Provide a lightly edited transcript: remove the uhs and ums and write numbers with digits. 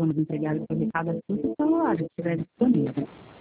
vamos entregar o seu recado assim que o celular estiver disponível.